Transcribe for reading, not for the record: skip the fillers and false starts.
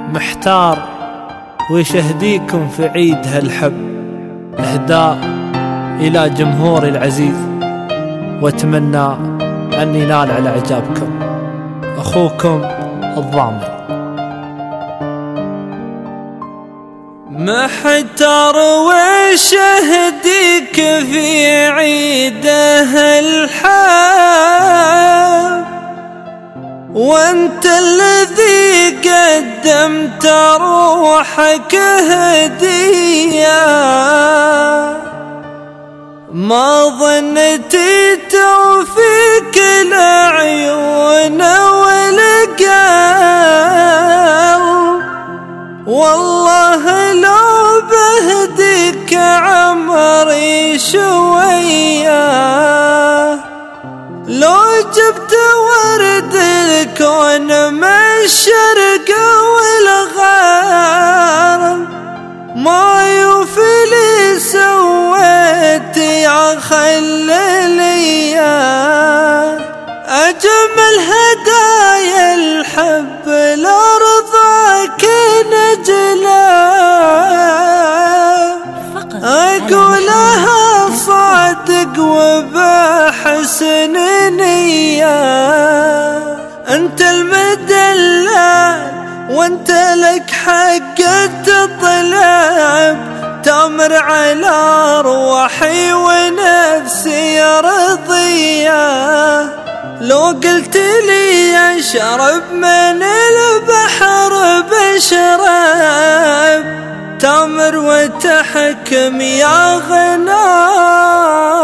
محتار وش اهديكم في عيد هالحب، اهداء الى جمهوري العزيز، واتمنى ان ينال على اعجابكم. اخوكم الضامي. محتار وش اهديك في عيده الحب، وانت الذي قدمت روحك هدية. ما ظنيت توفيق العيون والقلب، والله لو بهديك عمري شوية. لو جبت ورد الكون من الشرق والغرب، ما يوفي لي سويت يا خليلي. أجمل هدايا الحب لرضاك نجلة، أقولها صادق وبحسن نية. أنت المدلل وانت لك حق الطلب، تمر على روحي ونفسي رضية. لو قلت لي اشرب من البحر بشرب، تمر وتحكم يا غنام.